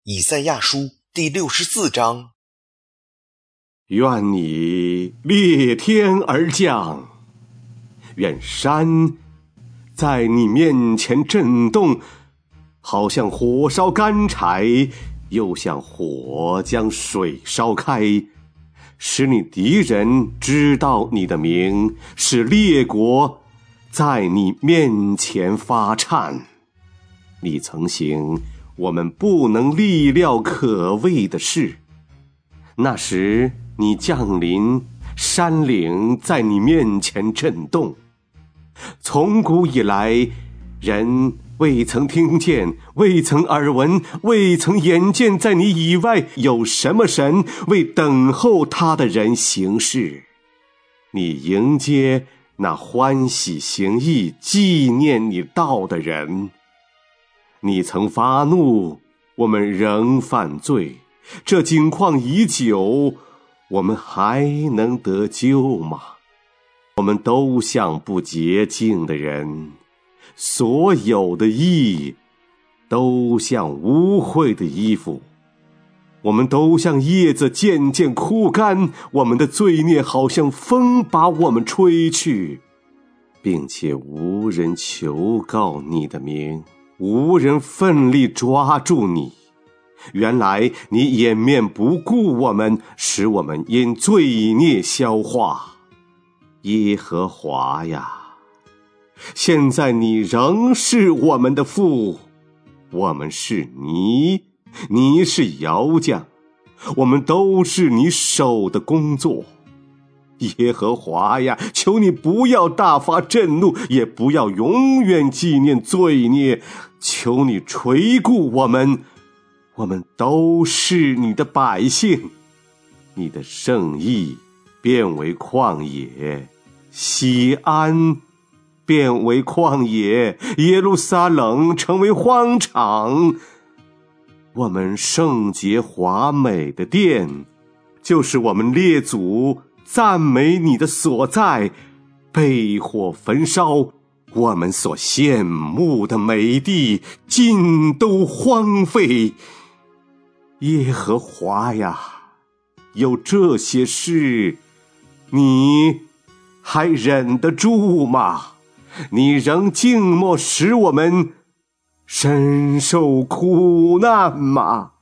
以赛亚书第64章。 愿你裂天而降，愿山在你面前震动，好像火烧干柴，又像火将水烧开，使你敌人知道你的名，使列国在你面前发颤。你曾行我们不能力料可畏的事，那时你降临，山岭在你面前震动。从古以来，人未曾听见，未曾耳闻，未曾眼见在你以外有什么神为等候他的人行事。你迎接那欢喜行义纪念你道的人。你曾发怒，我们仍犯罪，这景况已久，我们还能得救吗？我们都像不洁净的人，所有的义都像污秽的衣服，我们都像叶子渐渐枯干，我们的罪孽好像风把我们吹去，并且无人求告你的名，无人奋力抓住你。原来你掩面不顾我们，使我们因罪孽消化。耶和华呀，现在你仍是我们的父，我们是泥，你是窑匠，我们都是你手的工作。耶和华呀，求你不要大发震怒，也不要永远纪念罪孽，求你垂顾我们，我们都是你的百姓。你的圣意变为旷野，西安变为旷野，耶路撒冷成为荒场。我们圣洁华美的殿，就是我们列祖赞美你的所在，被火焚烧，我们所羡慕的美地尽都荒废。耶和华呀，有这些事，你还忍得住吗？你仍静默使我们深受苦难吗？